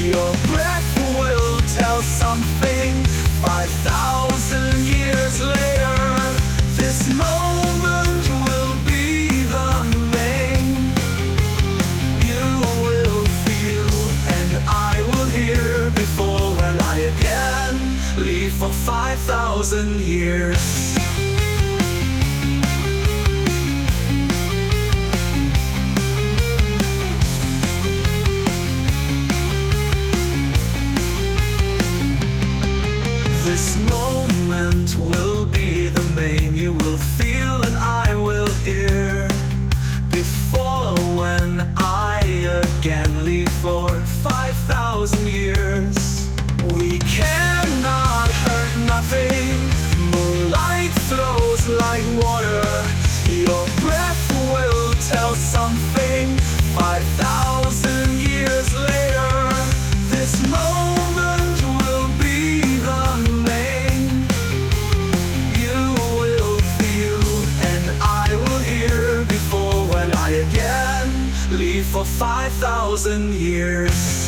Your breath will tell something 5,000 years later. This moment will be the main. You will feel and I will hear before when I again leave for 5,000 years. This moment will be the main. You will feel and I will hear before when I again leave for 5,000 years. We cannot hurt nothing. Moonlight flows like water. Your breath will tell something 5,000 years later. This moment will be the main. You will feel and I will hear before when I again leave for 5,000 years.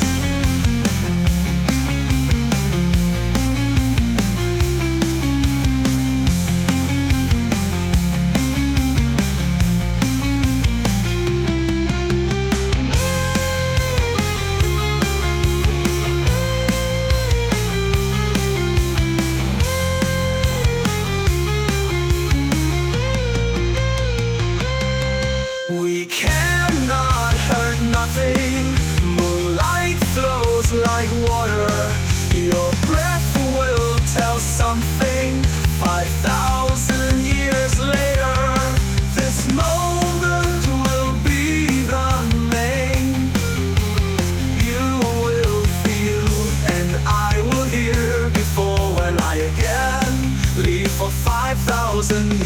We cannot hurt nothing. Moonlight flows like water. Your breath will tell something 5,000 years later. This moment will be the main. You will feel and I will hear before when I again leave for 5,000